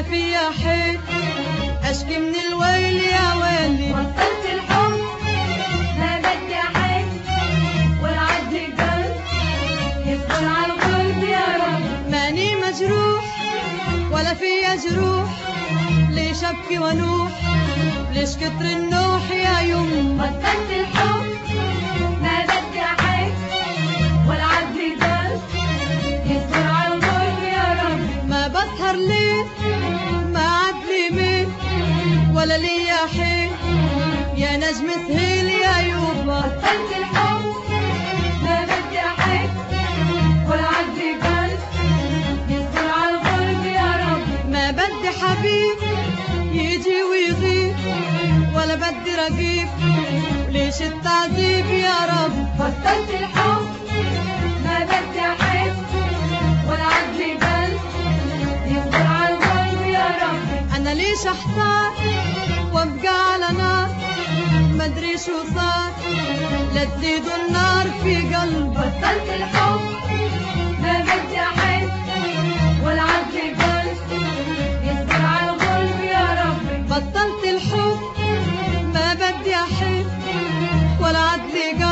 ولا فيا حيل، اشكي من الويل يا ويلي. بطلت الحب ما بدي احس، والعدل قلب يصبر على القلب يا رب. ماني مجروح ولا فيا جروح، ليش ابكي ونوح، ليش كتر النوح يا يم. بطلت الحب ما بدي احس، والعدل قلب يصبر على القلب يا رب. ما بسهر ليل ما عدلي ميل، ولا ليا حيل يا نجم سهيل يا يوبا. بطلت الحب ما بدي احس، والعدل قلب يصبر على القلب يا رب. ما بدي حبيب يجي ويغيب، ولا بدي رقيب، ليش التعذيب يا رب. بطلت الحب ما بدي احس، والعدل قلب يصبر على القلب يا رب. انا ليش احتار وابقى على نار، مدري شو صار لتزيد النار في قلبي. بطلت الحب ما بدي احس، والعدل قلب يصبر على القلب يا رب. بطلت الحب ما بدي احب، ولا عدلي قلب